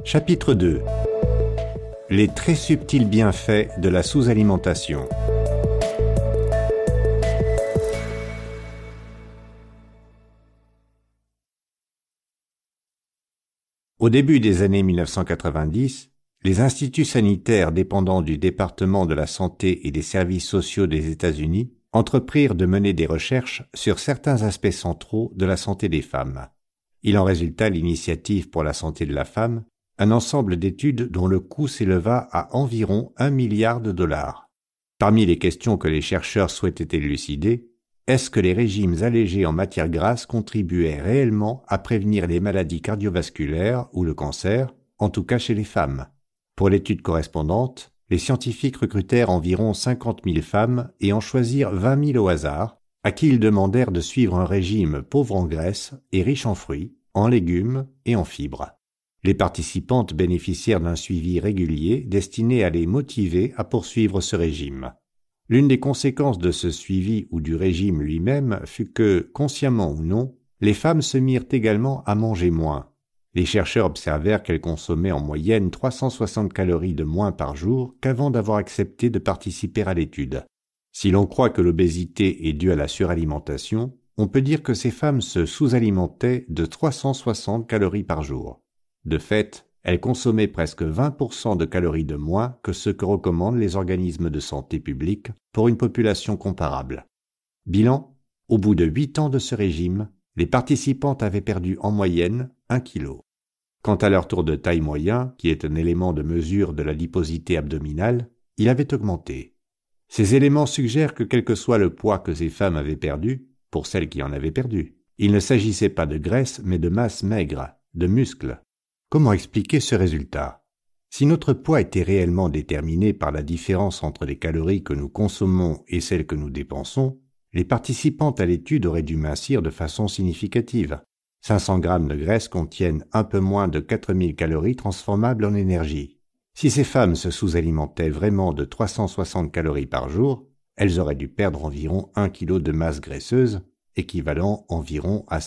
Chapitre 2. Les très subtils bienfaits de la sous-alimentation. Au début des années 1990, les instituts sanitaires dépendant du département de la santé et des services sociaux des États-Unis entreprirent de mener des recherches sur certains aspects centraux de la santé des femmes. Il en résulta l'Initiative pour la santé de la femme, un ensemble d'études dont le coût s'éleva à environ $1 milliard. Parmi les questions que les chercheurs souhaitaient élucider, est-ce que les régimes allégés en matière grasse contribuaient réellement à prévenir les maladies cardiovasculaires ou le cancer, en tout cas chez les femmes? Pour l'étude correspondante, les scientifiques recrutèrent environ 50 000 femmes et en choisirent 20 000 au hasard, à qui ils demandèrent de suivre un régime pauvre en graisse et riche en fruits, en légumes et en fibres. Les participantes bénéficièrent d'un suivi régulier destiné à les motiver à poursuivre ce régime. L'une des conséquences de ce suivi ou du régime lui-même fut que, consciemment ou non, les femmes se mirent également à manger moins. Les chercheurs observèrent qu'elles consommaient en moyenne 360 calories de moins par jour qu'avant d'avoir accepté de participer à l'étude. Si l'on croit que l'obésité est due à la suralimentation, on peut dire que ces femmes se sous-alimentaient de 360 calories par jour. De fait, elles consommaient presque 20% de calories de moins que ce que recommandent les organismes de santé publique pour une population comparable. Bilan, au bout de 8 ans de ce régime, les participantes avaient perdu en moyenne 1 kg. Quant à leur tour de taille moyen, qui est un élément de mesure de l'adiposité abdominale, il avait augmenté. Ces éléments suggèrent que quel que soit le poids que ces femmes avaient perdu, pour celles qui en avaient perdu, il ne s'agissait pas de graisse mais de masse maigre, de muscles. Comment expliquer ce résultat? Si notre poids était réellement déterminé par la différence entre les calories que nous consommons et celles que nous dépensons, les participantes à l'étude auraient dû mincir de façon significative. 500 grammes de graisse contiennent un peu moins de 4000 calories transformables en énergie. Si ces femmes se sous-alimentaient vraiment de 360 calories par jour, elles auraient dû perdre environ 1 kg de masse graisseuse, équivalent environ à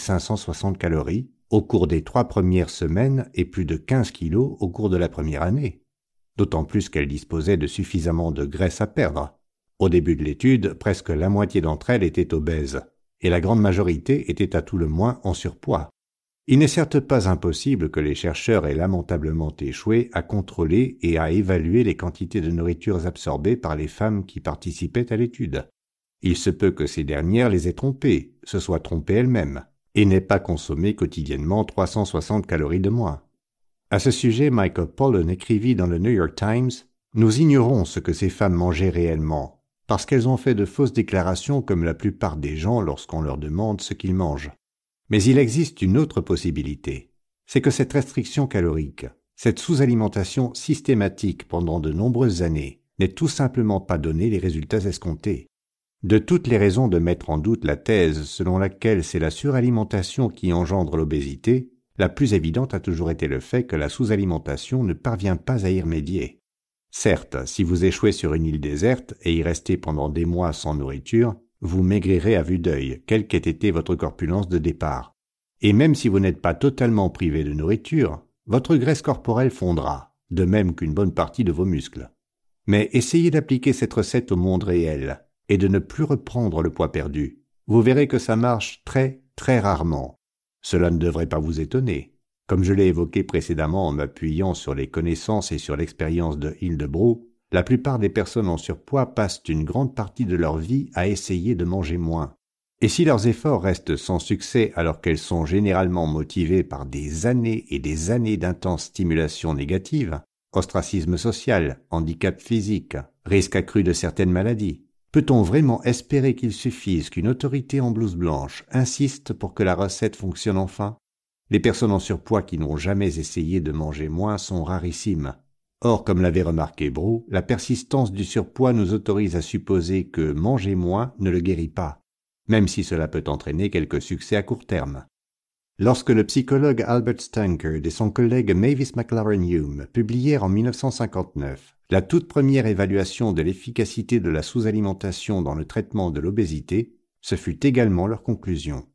7560 calories, au cours des 3 premières semaines et plus de 15 kilos au cours de la première année. D'autant plus qu'elles disposaient de suffisamment de graisse à perdre. Au début de l'étude, presque la moitié d'entre elles étaient obèses, et la grande majorité était à tout le moins en surpoids. Il n'est certes pas impossible que les chercheurs aient lamentablement échoué à contrôler et à évaluer les quantités de nourriture absorbées par les femmes qui participaient à l'étude. Il se peut que ces dernières les aient trompées, se soient trompées elles-mêmes, et n'aient pas consommé quotidiennement 360 calories de moins. À ce sujet, Michael Pollan écrivit dans le New York Times « Nous ignorons ce que ces femmes mangeaient réellement, parce qu'elles ont fait de fausses déclarations comme la plupart des gens lorsqu'on leur demande ce qu'ils mangent. Mais il existe une autre possibilité, c'est que cette restriction calorique, cette sous-alimentation systématique pendant de nombreuses années, n'ait tout simplement pas donné les résultats escomptés. De toutes les raisons de mettre en doute la thèse selon laquelle c'est la suralimentation qui engendre l'obésité, la plus évidente a toujours été le fait que la sous-alimentation ne parvient pas à y remédier. Certes, si vous échouez sur une île déserte et y restez pendant des mois sans nourriture, vous maigrirez à vue d'œil, quelle qu'ait été votre corpulence de départ. Et même si vous n'êtes pas totalement privé de nourriture, votre graisse corporelle fondra, de même qu'une bonne partie de vos muscles. Mais essayez d'appliquer cette recette au monde réel, et de ne plus reprendre le poids perdu. Vous verrez que ça marche très, très rarement. Cela ne devrait pas vous étonner. Comme je l'ai évoqué précédemment en m'appuyant sur les connaissances et sur l'expérience de Hildebrough, la plupart des personnes en surpoids passent une grande partie de leur vie à essayer de manger moins. Et si leurs efforts restent sans succès alors qu'elles sont généralement motivées par des années et des années d'intense stimulation négative, ostracisme social, handicap physique, risque accru de certaines maladies, peut-on vraiment espérer qu'il suffise qu'une autorité en blouse blanche insiste pour que la recette fonctionne enfin? Les personnes en surpoids qui n'ont jamais essayé de manger moins sont rarissimes. Or, comme l'avait remarqué Brough, la persistance du surpoids nous autorise à supposer que manger moins ne le guérit pas, même si cela peut entraîner quelques succès à court terme. Lorsque le psychologue Albert Stankard et son collègue Mavis McLaren-Hume publièrent en 1959 la toute première évaluation de l'efficacité de la sous-alimentation dans le traitement de l'obésité, ce fut également leur conclusion.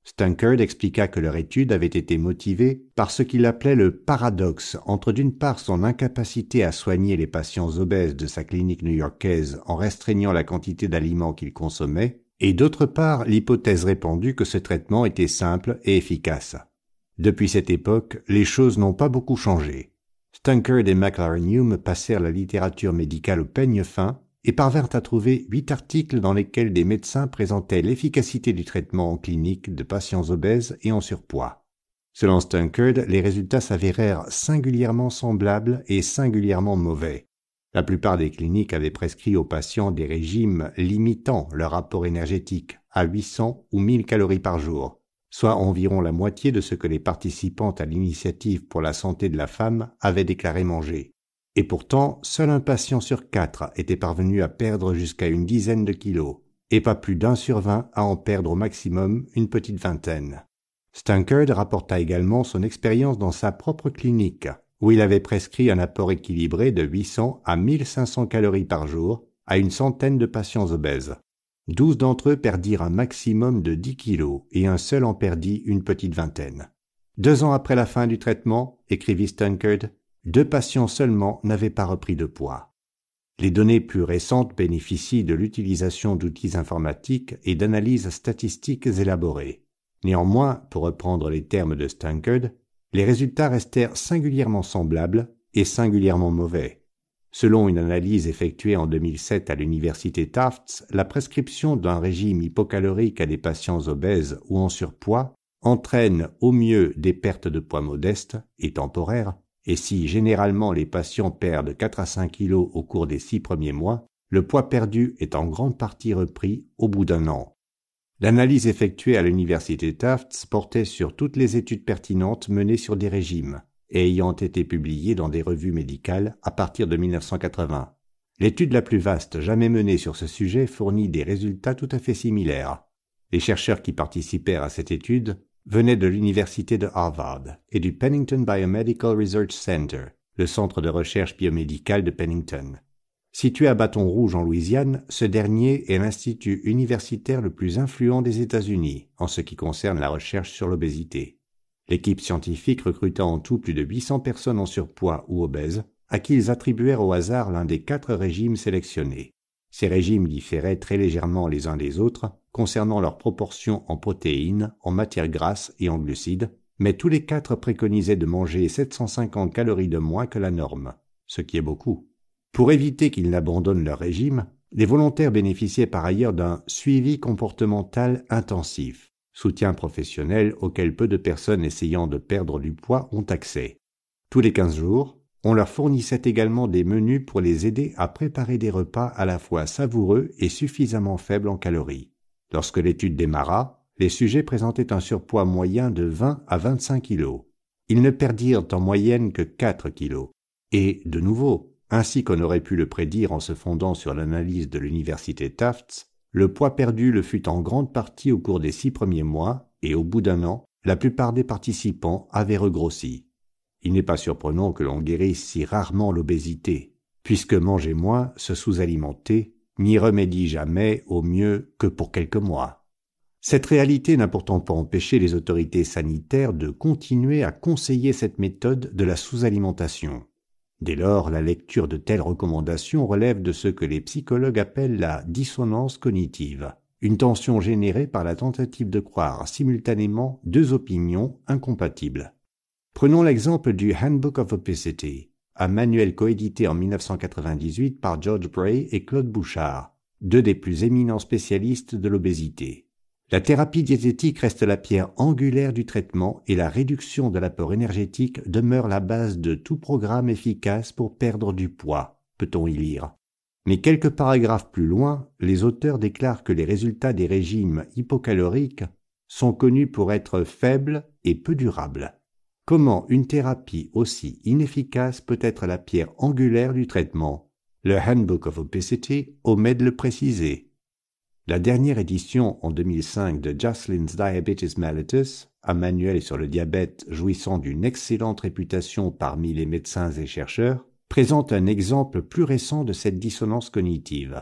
Stunkard expliqua que leur étude avait été motivée par ce qu'il appelait le paradoxe entre d'une part son incapacité à soigner les patients obèses de sa clinique new-yorkaise en restreignant la quantité d'aliments qu'ils consommaient, et d'autre part l'hypothèse répandue que ce traitement était simple et efficace. Depuis cette époque, les choses n'ont pas beaucoup changé. Stunkard et McLaren-Hume passèrent la littérature médicale au peigne fin et parvinrent à trouver 8 articles dans lesquels des médecins présentaient l'efficacité du traitement en clinique de patients obèses et en surpoids. Selon Stunkard, les résultats s'avérèrent singulièrement semblables et singulièrement mauvais. La plupart des cliniques avaient prescrit aux patients des régimes limitant leur rapport énergétique à 800 ou 1000 calories par jour, soit environ la moitié de ce que les participantes à l'initiative pour la santé de la femme avaient déclaré manger. Et pourtant, seul un patient sur 4 était parvenu à perdre jusqu'à une dizaine de kilos, et pas plus d'1 sur 20 à en perdre au maximum une petite vingtaine. Stunkard rapporta également son expérience dans sa propre clinique, où il avait prescrit un apport équilibré de 800 à 1500 calories par jour à une centaine de patients obèses. 12 d'entre eux perdirent un maximum de 10 kilos et un seul en perdit une petite vingtaine. 2 ans après la fin du traitement, écrivit Stunkard, 2 patients seulement n'avaient pas repris de poids. Les données plus récentes bénéficient de l'utilisation d'outils informatiques et d'analyses statistiques élaborées. Néanmoins, pour reprendre les termes de Stunkard, les résultats restèrent singulièrement semblables et singulièrement mauvais. Selon une analyse effectuée en 2007 à l'université Tufts, la prescription d'un régime hypocalorique à des patients obèses ou en surpoids entraîne au mieux des pertes de poids modestes et temporaires, et si généralement les patients perdent 4 à 5 kilos au cours des 6 premiers mois, le poids perdu est en grande partie repris au bout d'1 an. L'analyse effectuée à l'université Tufts portait sur toutes les études pertinentes menées sur des régimes et ayant été publiées dans des revues médicales à partir de 1980. L'étude la plus vaste jamais menée sur ce sujet fournit des résultats tout à fait similaires. Les chercheurs qui participèrent à cette étude venaient de l'université de Harvard et du Pennington Biomedical Research Center, le centre de recherche biomédicale de Pennington. Situé à Bâton Rouge en Louisiane, ce dernier est l'institut universitaire le plus influent des États-Unis en ce qui concerne la recherche sur l'obésité. L'équipe scientifique recruta en tout plus de 800 personnes en surpoids ou obèses, à qui ils attribuèrent au hasard l'un des 4 régimes sélectionnés. Ces régimes différaient très légèrement les uns des autres concernant leur proportion en protéines, en matières grasses et en glucides, mais tous les 4 préconisaient de manger 750 calories de moins que la norme, ce qui est beaucoup. Pour éviter qu'ils n'abandonnent leur régime, les volontaires bénéficiaient par ailleurs d'un suivi comportemental intensif, soutien professionnel auquel peu de personnes essayant de perdre du poids ont accès. Tous les 15 jours, on leur fournissait également des menus pour les aider à préparer des repas à la fois savoureux et suffisamment faibles en calories. Lorsque l'étude démarra, les sujets présentaient un surpoids moyen de 20 à 25 kilos. Ils ne perdirent en moyenne que 4 kilos. Et, de nouveau, ainsi qu'on aurait pu le prédire en se fondant sur l'analyse de l'université Tufts, le poids perdu le fut en grande partie au cours des 6 premiers mois et au bout d'1 an, la plupart des participants avaient regrossi. Il n'est pas surprenant que l'on guérisse si rarement l'obésité, puisque manger moins, se sous-alimenter, n'y remédie jamais au mieux que pour quelques mois. Cette réalité n'a pourtant pas empêché les autorités sanitaires de continuer à conseiller cette méthode de la sous-alimentation. Dès lors, la lecture de telles recommandations relève de ce que les psychologues appellent la dissonance cognitive, une tension générée par la tentative de croire simultanément 2 opinions incompatibles. Prenons l'exemple du Handbook of Obesity, un manuel coédité en 1998 par George Bray et Claude Bouchard, 2 des plus éminents spécialistes de l'obésité. La thérapie diététique reste la pierre angulaire du traitement et la réduction de l'apport énergétique demeure la base de tout programme efficace pour perdre du poids, peut-on y lire. Mais quelques paragraphes plus loin, les auteurs déclarent que les résultats des régimes hypocaloriques sont connus pour être faibles et peu durables. Comment une thérapie aussi inefficace peut être la pierre angulaire du traitement? Le Handbook of Obesity omet de le préciser. La dernière édition en 2005 de Jocelyn's Diabetes Mellitus, un manuel sur le diabète jouissant d'une excellente réputation parmi les médecins et chercheurs, présente un exemple plus récent de cette dissonance cognitive.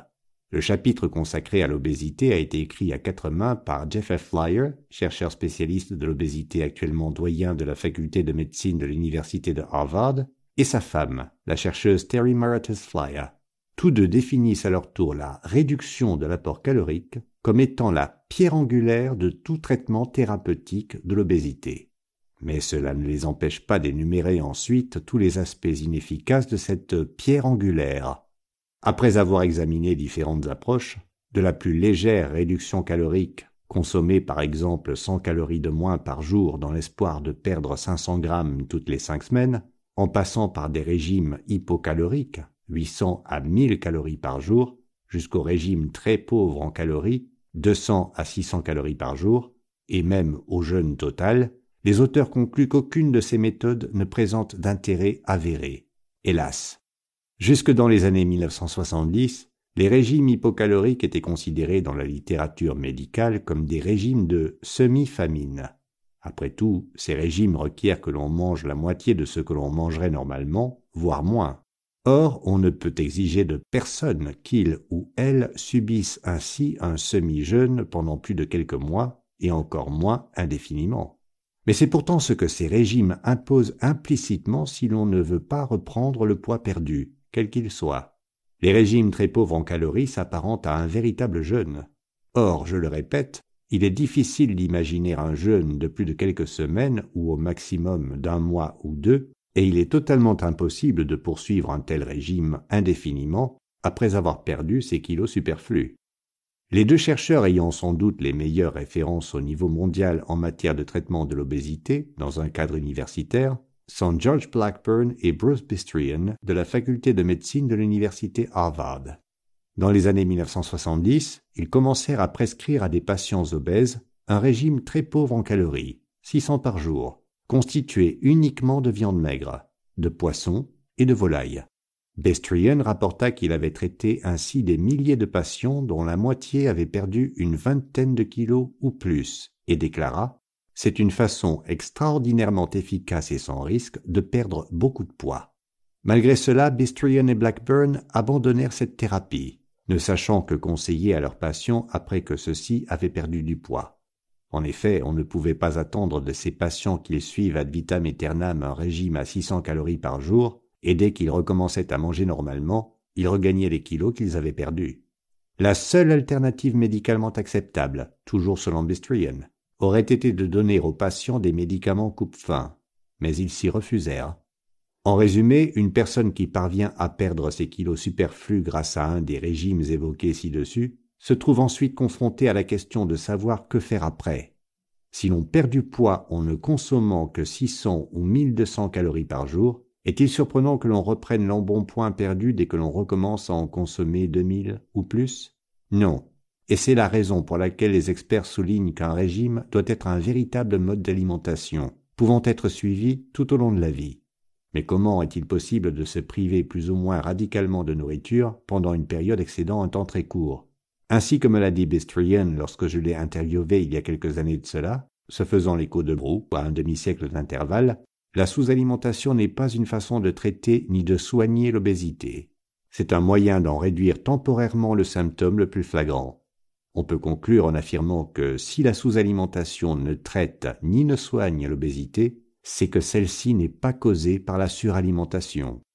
Le chapitre consacré à l'obésité a été écrit à 4 mains par Jeff F. Flyer, chercheur spécialiste de l'obésité actuellement doyen de la faculté de médecine de l'université de Harvard, et sa femme, la chercheuse Terry Maratus Flyer. Tous deux définissent à leur tour la réduction de l'apport calorique comme étant la pierre angulaire de tout traitement thérapeutique de l'obésité. Mais cela ne les empêche pas d'énumérer ensuite tous les aspects inefficaces de cette pierre angulaire. Après avoir examiné différentes approches, de la plus légère réduction calorique, consommer par exemple 100 calories de moins par jour dans l'espoir de perdre 500 grammes toutes les 5 semaines, en passant par des régimes hypocaloriques, 800 à 1000 calories par jour, jusqu'au régime très pauvre en calories, 200 à 600 calories par jour, et même au jeûne total, les auteurs concluent qu'aucune de ces méthodes ne présente d'intérêt avéré. Hélas. Jusque dans les années 1970, les régimes hypocaloriques étaient considérés dans la littérature médicale comme des régimes de semi-famine. Après tout, ces régimes requièrent que l'on mange la moitié de ce que l'on mangerait normalement, voire moins. Or, on ne peut exiger de personne qu'il ou elle subisse ainsi un semi-jeûne pendant plus de quelques mois, et encore moins indéfiniment. Mais c'est pourtant ce que ces régimes imposent implicitement si l'on ne veut pas reprendre le poids perdu, quel qu'il soit. Les régimes très pauvres en calories s'apparentent à un véritable jeûne. Or, je le répète, il est difficile d'imaginer un jeûne de plus de quelques semaines ou au maximum d'un mois ou deux, et il est totalement impossible de poursuivre un tel régime indéfiniment après avoir perdu ses kilos superflus. Les deux chercheurs ayant sans doute les meilleures références au niveau mondial en matière de traitement de l'obésité dans un cadre universitaire sont George Blackburn et Bruce Bistrian de la faculté de médecine de l'université Harvard. Dans les années 1970, ils commencèrent à prescrire à des patients obèses un régime très pauvre en calories, 600 par jour, constitué uniquement de viande maigre, de poisson et de volaille. Bistrian rapporta qu'il avait traité ainsi des milliers de patients dont la moitié avait perdu une vingtaine de kilos ou plus, et déclara « C'est une façon extraordinairement efficace et sans risque de perdre beaucoup de poids ». Malgré cela, Bistrian et Blackburn abandonnèrent cette thérapie, ne sachant que conseiller à leurs patients après que ceux-ci avaient perdu du poids. En effet, on ne pouvait pas attendre de ces patients qu'ils suivent ad vitam aeternam un régime à 600 calories par jour, et dès qu'ils recommençaient à manger normalement, ils regagnaient les kilos qu'ils avaient perdus. La seule alternative médicalement acceptable, toujours selon Bistrian, aurait été de donner aux patients des médicaments coupe-faim, mais ils s'y refusèrent. En résumé, une personne qui parvient à perdre ses kilos superflus grâce à un des régimes évoqués ci-dessus se trouve ensuite confrontée à la question de savoir que faire après. Si l'on perd du poids en ne consommant que 600 ou 1200 calories par jour, est-il surprenant que l'on reprenne l'embonpoint perdu dès que l'on recommence à en consommer 2000 ou plus? Non. Et c'est la raison pour laquelle les experts soulignent qu'un régime doit être un véritable mode d'alimentation, pouvant être suivi tout au long de la vie. Mais comment est-il possible de se priver plus ou moins radicalement de nourriture pendant une période excédant un temps très court? Ainsi que me l'a dit Bistrian lorsque je l'ai interviewé il y a quelques années de cela, se faisant l'écho de Brou à un demi-siècle d'intervalle, la sous-alimentation n'est pas une façon de traiter ni de soigner l'obésité. C'est un moyen d'en réduire temporairement le symptôme le plus flagrant. On peut conclure en affirmant que si la sous-alimentation ne traite ni ne soigne l'obésité, c'est que celle-ci n'est pas causée par la suralimentation.